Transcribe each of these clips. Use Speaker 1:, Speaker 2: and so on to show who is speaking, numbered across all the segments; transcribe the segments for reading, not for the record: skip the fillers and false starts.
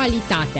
Speaker 1: Actualitatea.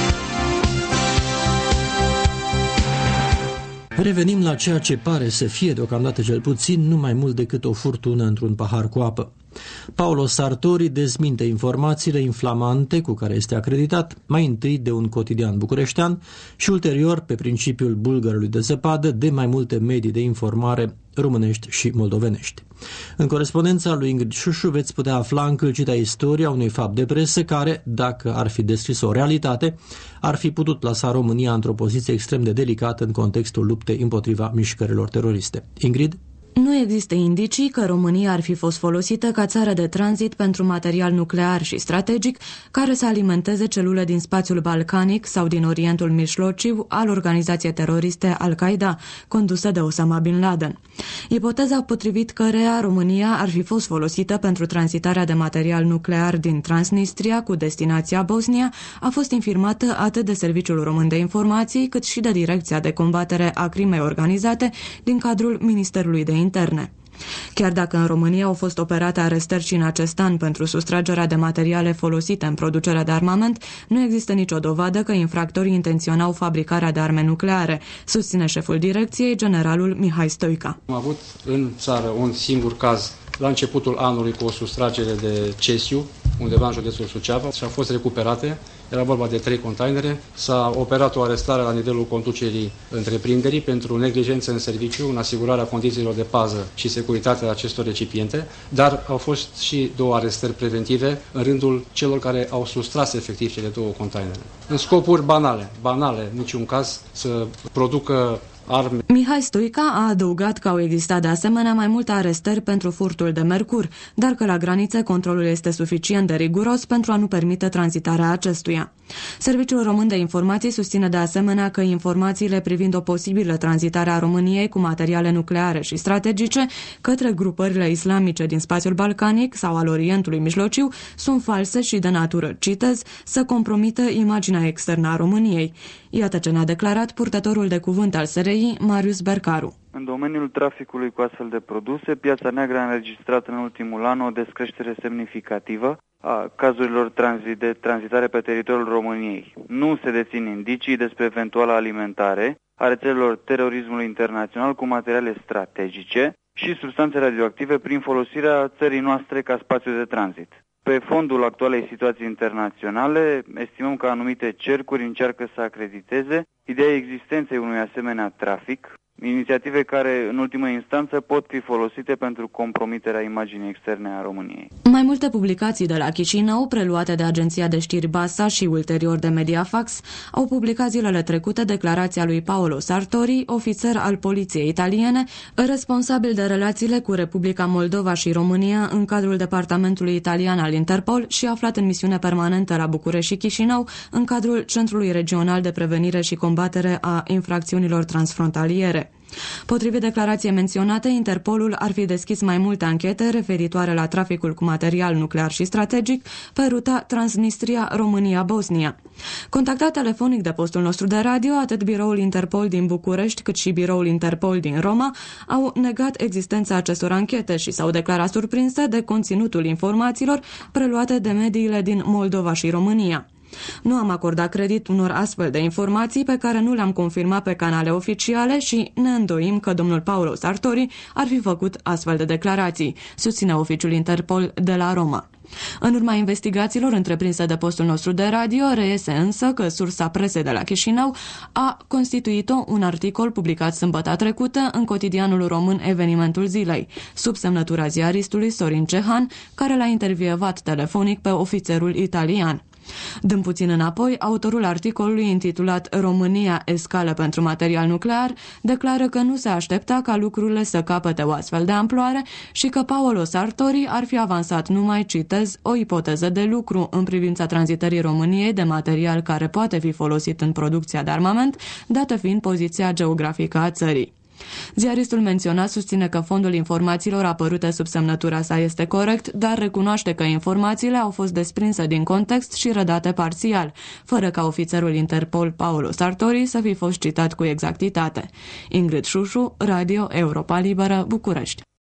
Speaker 2: Revenim la ceea ce pare să fie, deocamdată cel puțin, nu mai mult decât o furtună într-un pahar cu apă. Paolo Sartori dezminte informațiile inflamante cu care este acreditat, mai întâi de un cotidian bucureștean și ulterior, pe principiul bulgărului de zăpadă, de mai multe medii de informare românești și moldovenești. În corespondența lui Ingrid Șușu veți putea afla încălcita istoria unui fapt de presă care, dacă ar fi descris o realitate, ar fi putut plasa România într-o poziție extrem de delicată în contextul luptei împotriva mișcărilor teroriste. Ingrid?
Speaker 3: Nu există indicii că România ar fi fost folosită ca țară de tranzit pentru material nuclear și strategic care să alimenteze celule din spațiul balcanic sau din Orientul Mijlociu al organizației teroriste Al-Qaeda, condusă de Osama Bin Laden. Ipoteza potrivit căreia România ar fi fost folosită pentru tranzitarea de material nuclear din Transnistria cu destinația Bosnia a fost infirmată atât de Serviciul Român de Informații cât și de Direcția de Combatere a Crimei Organizate din cadrul Ministerului de Interne. Chiar dacă în România au fost operate arestări și în acest an pentru sustragerea de materiale folosite în producerea de armament, nu există nicio dovadă că infractorii intenționau fabricarea de arme nucleare, susține șeful direcției, generalul Mihai Stoica.
Speaker 4: Am avut în țară un singur caz la începutul anului cu o sustragere de cesiu, undeva în județul Suceava, și au fost recuperate. Era vorba de 3 containere. S-a operat o arestare la nivelul conducerii întreprinderii pentru neglijență în serviciu, în asigurarea condițiilor de pază și securitate a acestor recipiente, dar au fost și 2 arestări preventive în rândul celor care au sustras efectiv cele 2 containere. În scopuri banale, în niciun caz să producă arme.
Speaker 3: Mihai Stoica a adăugat că au existat de asemenea mai multe arestări pentru furtul de mercur, dar că la granițe controlul este suficient de riguros pentru a nu permite tranzitarea acestuia. Serviciul Român de Informații susține de asemenea că informațiile privind o posibilă tranzitare a României cu materiale nucleare și strategice către grupările islamice din spațiul balcanic sau al Orientului Mijlociu sunt false și de natură, citez, să compromită imaginea externă a României. Iată ce ne-a declarat purtătorul de cuvânt al SRI, Marius Bercaru.
Speaker 5: În domeniul traficului cu astfel de produse, piața neagră a înregistrat în ultimul an o descreștere semnificativă a cazurilor de tranzitare pe teritoriul României. Nu se dețin indicii despre eventuală alimentare a rețelelor terorismului internațional cu materiale strategice și substanțe radioactive prin folosirea țării noastre ca spațiu de tranzit. Pe fondul actualei situații internaționale, estimăm că anumite cercuri încearcă să acrediteze ideea existenței unui asemenea trafic, inițiative care, în ultimă instanță, pot fi folosite pentru compromiterea imaginii externe a României.
Speaker 3: Mai multe publicații de la Chișinău, preluate de agenția de știri Basa și ulterior de Mediafax, au publicat zilele trecute declarația lui Paolo Sartori, ofițer al poliției italiene, responsabil de relațiile cu Republica Moldova și România în cadrul departamentului italian al Interpol și aflat în misiune permanentă la București și Chișinău în cadrul Centrului Regional de Prevenire și Combatere a Infracțiunilor Transfrontaliere. Potrivit declarației menționate, Interpolul ar fi deschis mai multe anchete referitoare la traficul cu material nuclear și strategic pe ruta Transnistria-România-Bosnia. Contactat telefonic de postul nostru de radio, atât biroul Interpol din București cât și biroul Interpol din Roma au negat existența acestor anchete și s-au declarat surprinse de conținutul informațiilor preluate de mediile din Moldova și România. Nu am acordat credit unor astfel de informații pe care nu le-am confirmat pe canale oficiale și ne îndoim că domnul Paolo Sartori ar fi făcut astfel de declarații, susține oficiul Interpol de la Roma. În urma investigațiilor întreprinse de postul nostru de radio, reiese însă că sursa presei de la Chișinău a constituit-o un articol publicat sâmbătă trecută în cotidianul român Evenimentul Zilei, sub semnătura ziaristului Sorin Cehan, care l-a intervievat telefonic pe ofițerul italian. Dând puțin înapoi, autorul articolului intitulat România escală pentru material nuclear declară că nu se aștepta ca lucrurile să capete o astfel de amploare și că Paolo Sartori ar fi avansat numai, citez, o ipoteză de lucru în privința tranzitării României de material care poate fi folosit în producția de armament, dată fiind poziția geografică a țării. Ziaristul menționat susține că fondul informațiilor apărute sub semnătura sa este corect, dar recunoaște că informațiile au fost desprinse din context și redate parțial, fără ca ofițerul Interpol Paolo Sartori să fi fost citat cu exactitate. Ingrid Șușu, Radio Europa Liberă, București.